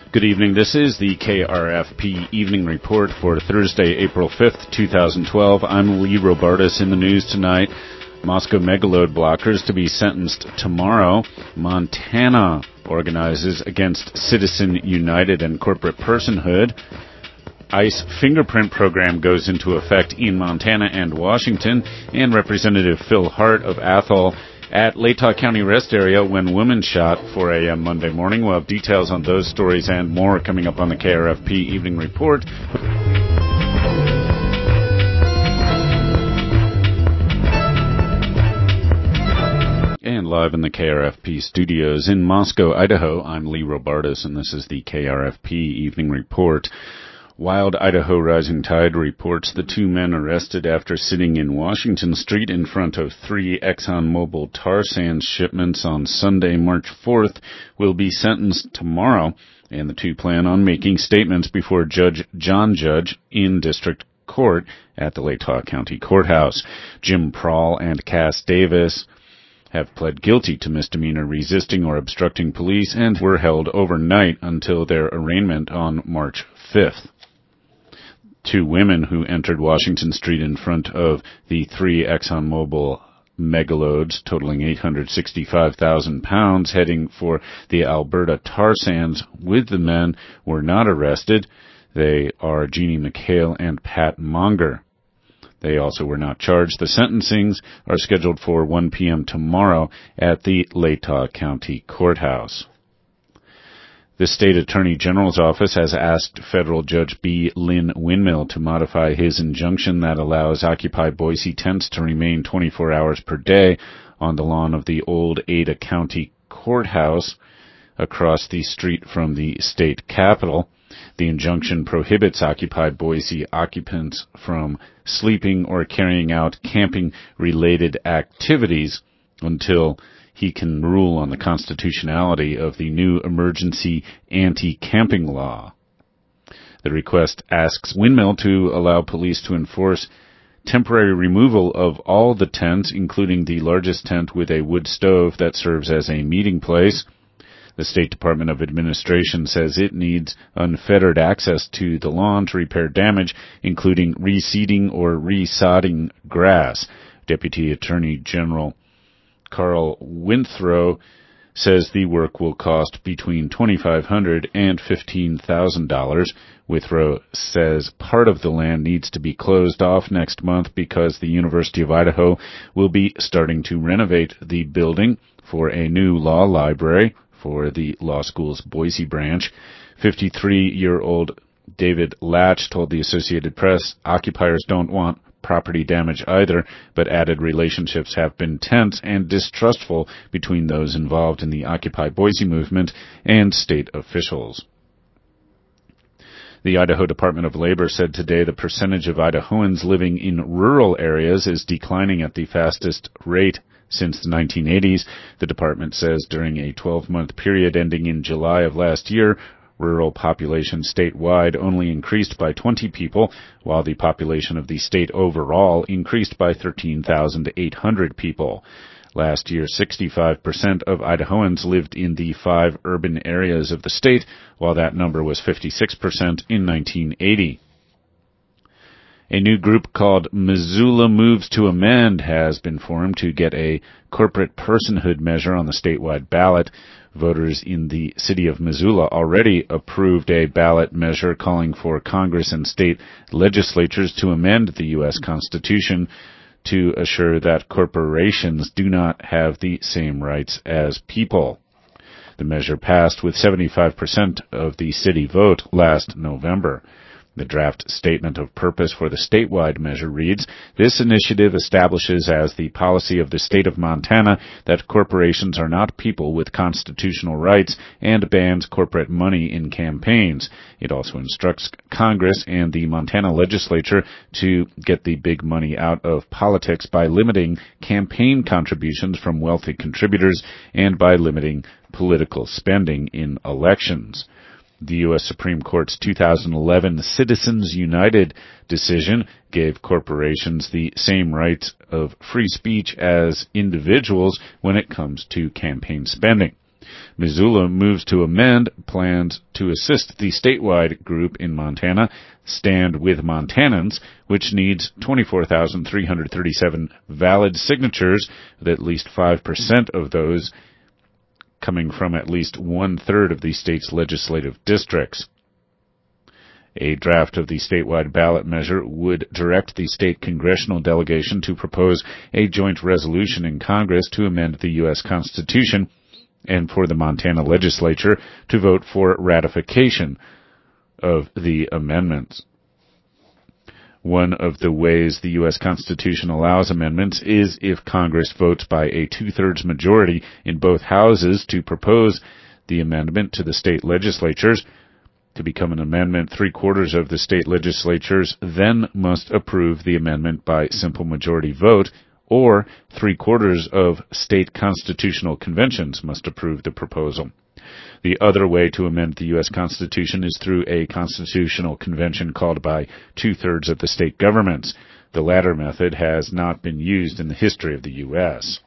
Good evening. This is the KRFP Evening Report for Thursday, April 5th, 2012. I'm Lee Robartis. In the news tonight. Moscow megalode blockers to be sentenced tomorrow. Montana organizes against Citizen United and corporate personhood. ICE fingerprint program goes into effect in Montana and Washington. And Representative Phil Hart of Athol at Latah County Rest Area when woman shot, 4 a.m. Monday morning. We'll have details on those stories and more coming up on the KRFP Evening Report. And live in the KRFP studios in Moscow, Idaho, I'm Lee Robartis, and this is the KRFP Evening Report. Wild Idaho Rising Tide reports the two men arrested after sitting in Washington Street in front of 3 ExxonMobil tar sands shipments on Sunday, March 4th, will be sentenced tomorrow, and the two plan on making statements before Judge John Judge in District Court at the Latah County Courthouse. Jim Prawl and Cass Davis have pled guilty to misdemeanor resisting or obstructing police and were held overnight until their arraignment on March 5th. Two women who entered Washington Street in front of the 3 ExxonMobil megaloads totaling 865,000 pounds heading for the Alberta tar sands with the men were not arrested. They are Jeannie McHale and Pat Monger. They also were not charged. The sentencings are scheduled for 1 p.m. tomorrow at the Latah County Courthouse. The State Attorney General's office has asked Federal Judge B. Lynn Windmill to modify his injunction that allows Occupy Boise tents to remain 24 hours per day on the lawn of the old Ada County Courthouse across the street from the state capitol. The injunction prohibits Occupy Boise occupants from sleeping or carrying out camping-related activities until he can rule on the constitutionality of the new emergency anti-camping law. The request asks Windmill to allow police to enforce temporary removal of all the tents, including the largest tent with a wood stove that serves as a meeting place. The State Department of Administration says it needs unfettered access to the lawn to repair damage, including reseeding or resodding grass. Deputy Attorney General Carl Withrow says the work will cost between $2,500 and $15,000. Withrow says part of the land needs to be closed off next month because the University of Idaho will be starting to renovate the building for a new law library for the law school's Boise branch. 53-year-old David Latch told the Associated Press occupiers don't want property damage either, but added relationships have been tense and distrustful between those involved in the Occupy Boise movement and state officials. The Idaho Department of Labor said today the percentage of Idahoans living in rural areas is declining at the fastest rate since the 1980s. The department says during a 12-month period ending in July of last year, rural population statewide only increased by 20 people, while the population of the state overall increased by 13,800 people. Last year, 65% of Idahoans lived in the 5 urban areas of the state, while that number was 56% in 1980. A new group called Missoula Moves to Amend has been formed to get a corporate personhood measure on the statewide ballot. Voters in the city of Missoula already approved a ballot measure calling for Congress and state legislatures to amend the U.S. Constitution to assure that corporations do not have the same rights as people. The measure passed with 75% of the city vote last November. The draft statement of purpose for the statewide measure reads, "This initiative establishes as the policy of the state of Montana that corporations are not people with constitutional rights and bans corporate money in campaigns. It also instructs Congress and the Montana legislature to get the big money out of politics by limiting campaign contributions from wealthy contributors and by limiting political spending in elections." The U.S. Supreme Court's 2011 Citizens United decision gave corporations the same rights of free speech as individuals when it comes to campaign spending. Missoula moves to amend plans to assist the statewide group in Montana, Stand With Montanans, which needs 24,337 valid signatures, with at least 5% of those coming from at least one-third of the state's legislative districts. A draft of the statewide ballot measure would direct the state congressional delegation to propose a joint resolution in Congress to amend the U.S. Constitution and for the Montana legislature to vote for ratification of the amendments. One of the ways the U.S. Constitution allows amendments is if Congress votes by a two-thirds majority in both houses to propose the amendment to the state legislatures. To become an amendment, three-quarters of the state legislatures then must approve the amendment by simple majority vote, or three-quarters of state constitutional conventions must approve the proposal. The other way to amend the U.S. Constitution is through a constitutional convention called by two-thirds of the state governments. The latter method has not been used in the history of the U.S.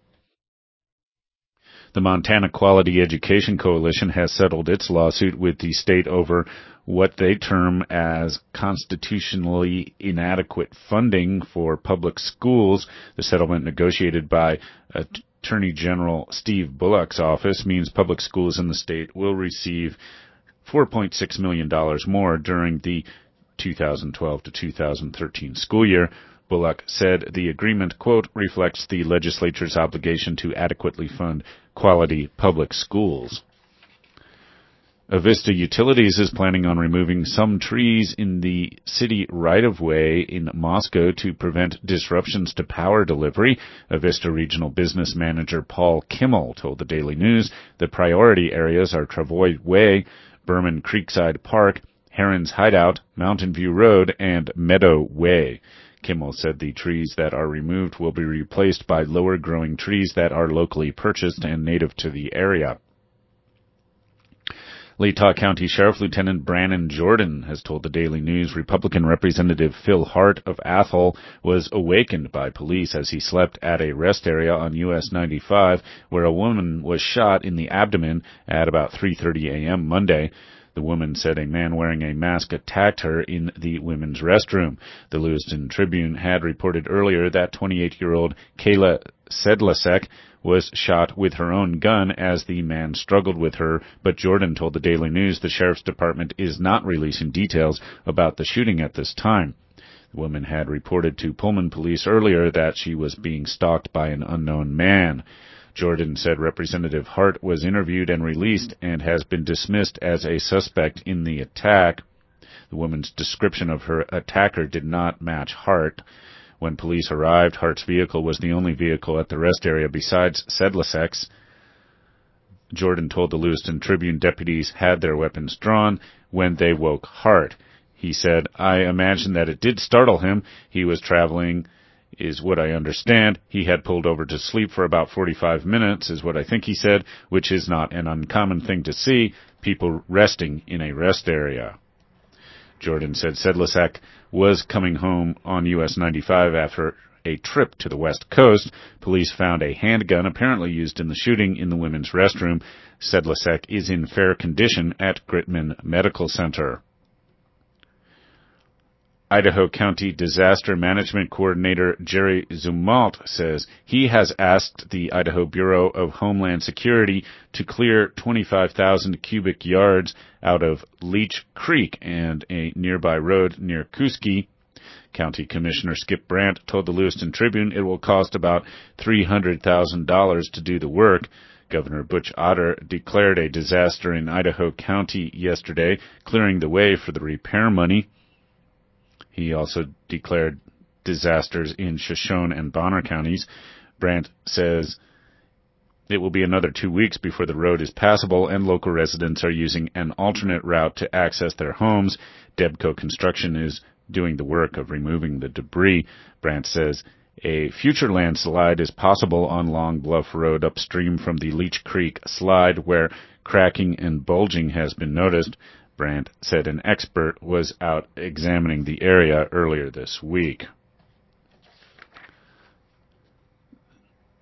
The Montana Quality Education Coalition has settled its lawsuit with the state over what they term as constitutionally inadequate funding for public schools. The settlement negotiated by Attorney General Steve Bullock's office means public schools in the state will receive $4.6 million more during the 2012 to 2013 school year. Bullock said the agreement, quote, reflects the legislature's obligation to adequately fund quality public schools. Avista Utilities is planning on removing some trees in the city right-of-way in Moscow to prevent disruptions to power delivery. Avista Regional Business Manager Paul Kimmel told the Daily News the priority areas are Travoy Way, Berman Creekside Park, Heron's Hideout, Mountain View Road, and Meadow Way. Kimmel said the trees that are removed will be replaced by lower-growing trees that are locally purchased and native to the area. Latah County Sheriff Lieutenant Brannon Jordan has told the Daily News Republican Representative Phil Hart of Athol was awakened by police as he slept at a rest area on US 95 where a woman was shot in the abdomen at about 3:30 a.m. Monday. The woman said a man wearing a mask attacked her in the women's restroom. The Lewiston Tribune had reported earlier that 28-year-old Kayla Sedlasek was shot with her own gun as the man struggled with her, but Jordan told the Daily News the sheriff's department is not releasing details about the shooting at this time. The woman had reported to Pullman police earlier that she was being stalked by an unknown man. Jordan said Representative Hart was interviewed and released and has been dismissed as a suspect in the attack. The woman's description of her attacker did not match Hart. When police arrived, Hart's vehicle was the only vehicle at the rest area besides Sedlasek's. Jordan told the Lewiston Tribune deputies had their weapons drawn when they woke Hart. He said, I imagine that it did startle him. He was traveling, is what I understand. He had pulled over to sleep for about 45 minutes, is what I think he said, which is not an uncommon thing to see, people resting in a rest area. Jordan said Sedlasek was coming home on US 95 after a trip to the West Coast. Police found a handgun apparently used in the shooting in the women's restroom. Sedlasek is in fair condition at Gritman Medical Center. Idaho County Disaster Management Coordinator Jerry Zumwalt says he has asked the Idaho Bureau of Homeland Security to clear 25,000 cubic yards out of Leech Creek and a nearby road near Kuski. County Commissioner Skip Brandt told the Lewiston Tribune it will cost about $300,000 to do the work. Governor Butch Otter declared a disaster in Idaho County yesterday, clearing the way for the repair money. He also declared disasters in Shoshone and Bonner counties. Brandt says it will be another 2 weeks before the road is passable, and local residents are using an alternate route to access their homes. Debco Construction is doing the work of removing the debris. Brandt says a future landslide is possible on Long Bluff Road upstream from the Leech Creek slide, where cracking and bulging has been noticed. Brandt said an expert was out examining the area earlier this week.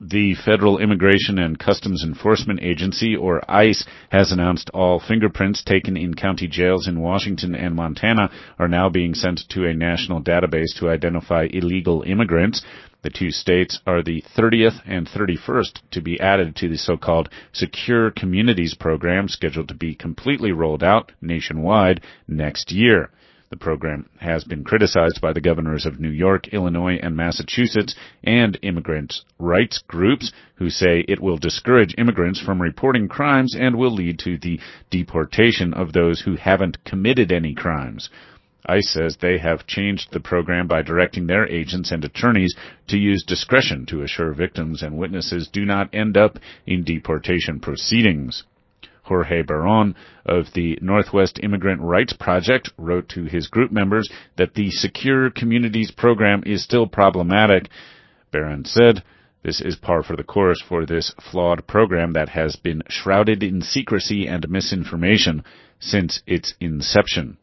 The Federal Immigration and Customs Enforcement Agency, or ICE, has announced all fingerprints taken in county jails in Washington and Montana are now being sent to a national database to identify illegal immigrants. The two states are the 30th and 31st to be added to the so-called Secure Communities program, scheduled to be completely rolled out nationwide next year. The program has been criticized by the governors of New York, Illinois, and Massachusetts, and immigrant rights groups who say it will discourage immigrants from reporting crimes and will lead to the deportation of those who haven't committed any crimes. ICE says they have changed the program by directing their agents and attorneys to use discretion to assure victims and witnesses do not end up in deportation proceedings. Jorge Barron of the Northwest Immigrant Rights Project wrote to his group members that the Secure Communities program is still problematic. Barron said, "This is par for the course for this flawed program that has been shrouded in secrecy and misinformation since its inception."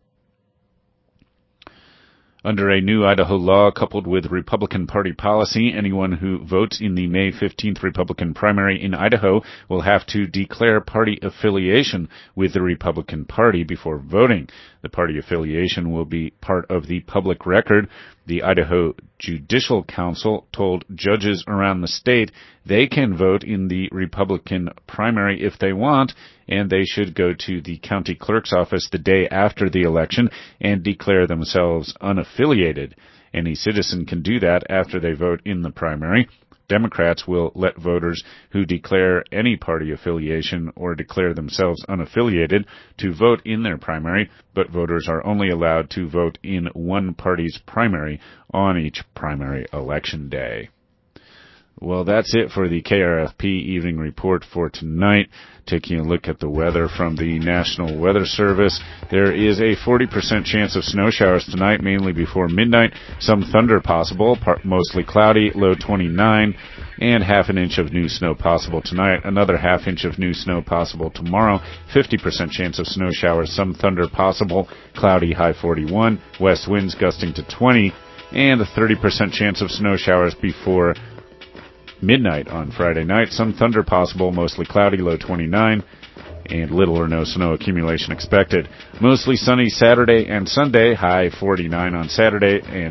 Under a new Idaho law coupled with Republican Party policy, anyone who votes in the May 15th Republican primary in Idaho will have to declare party affiliation with the Republican Party before voting. The party affiliation will be part of the public record. The Idaho Judicial Council told judges around the state they can vote in the Republican primary if they want, and they should go to the county clerk's office the day after the election and declare themselves unaffiliated. Any citizen can do that after they vote in the primary. Democrats will let voters who declare any party affiliation or declare themselves unaffiliated to vote in their primary, but voters are only allowed to vote in one party's primary on each primary election day. Well, that's it for the KRFP Evening Report for tonight. Taking a look at the weather from the National Weather Service, there is a 40% chance of snow showers tonight, mainly before midnight. Some thunder possible, mostly cloudy, low 29, and half an inch of new snow possible tonight. Another half inch of new snow possible tomorrow. 50% chance of snow showers, some thunder possible, cloudy, high 41. West winds gusting to 20, and a 30% chance of snow showers before midnight on Friday night. Some thunder possible, mostly cloudy, low 29, and little or no snow accumulation expected. Mostly sunny Saturday and Sunday, high 49 on Saturday and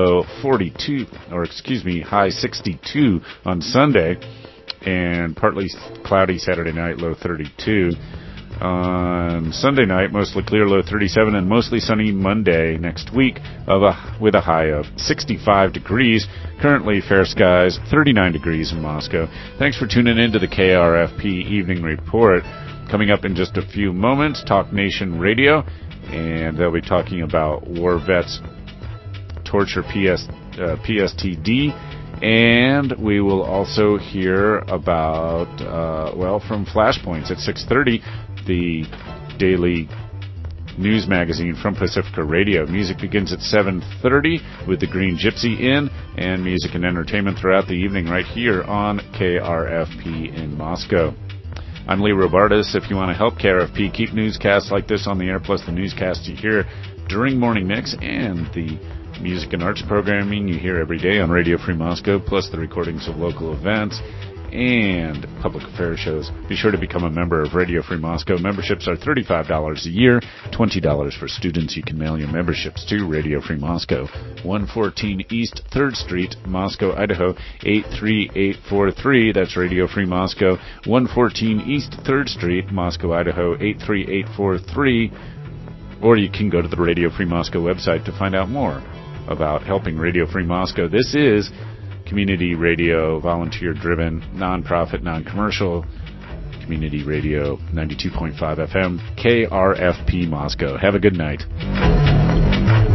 high 62 on Sunday, and partly cloudy Saturday night, low 32. On Sunday night, mostly clear, low 37, and mostly sunny Monday next week with a high of 65 degrees. Currently fair skies, 39 degrees in Moscow. Thanks for tuning in to the KRFP Evening Report. Coming up in just a few moments, Talk Nation Radio, and they'll be talking about war vets torture PSTD. And we will also hear about, from Flashpoints at 6:30, the daily news magazine from Pacifica Radio. Music begins at 7:30 with the Green Gypsy Inn, and music and entertainment throughout the evening right here on KRFP in Moscow. I'm Lee Robartis. If you want to help KRFP keep newscasts like this on the air, plus the newscasts you hear during Morning Mix and the music and arts programming you hear every day on Radio Free Moscow, plus the recordings of local events and public affairs shows, be sure to become a member of Radio Free Moscow. Memberships are $35 a year, $20 for students. You can mail your memberships to Radio Free Moscow, 114 East 3rd Street, Moscow, Idaho, 83843. That's Radio Free Moscow, 114 East 3rd Street, Moscow, Idaho, 83843. Or you can go to the Radio Free Moscow website to find out more about helping Radio Free Moscow. This is community radio, volunteer-driven, non-profit, non-commercial, community radio, 92.5 FM, KRFP Moscow. Have a good night.